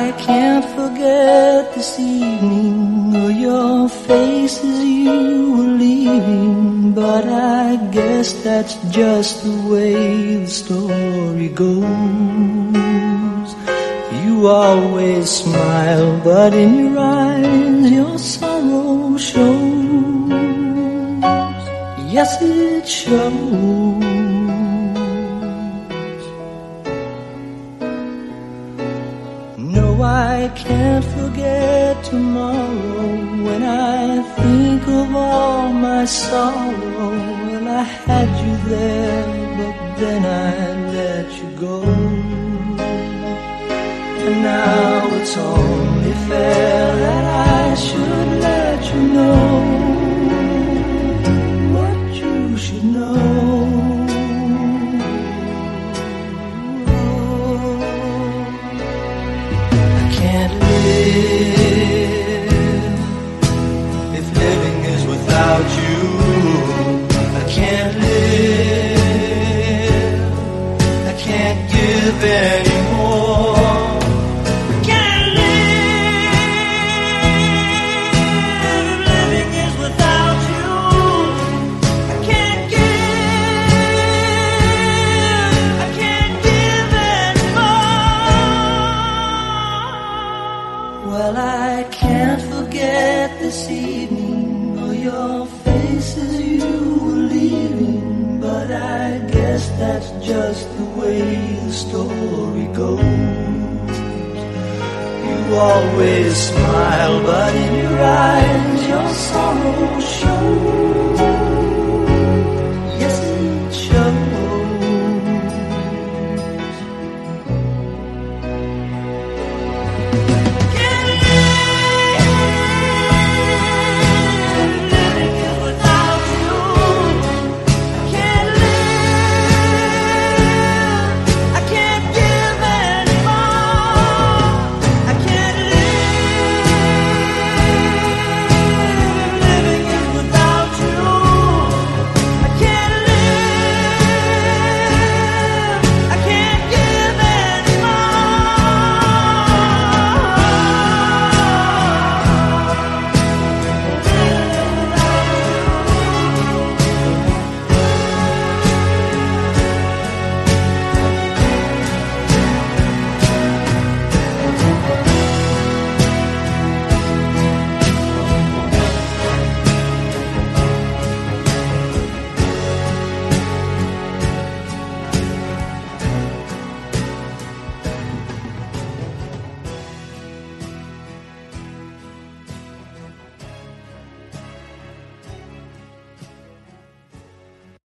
I can't forget this evening or your face as you were leaving, but I guess that's just the way the story goes. You always smile, but in your eyes your sorrow shows. Yes, it shows. No, I can't forget tomorrow when I think of all my sorrow. Well, I had you there, but then I let you go. And now it's only fair that I should let you know what you should know. I can't live if living is without you. I can't live, I can't give anymore. Well, I can't forget this evening or your face as you were leaving, but I guess that's just the way the story goes. You always smile, but in your eyes your sorrow shows.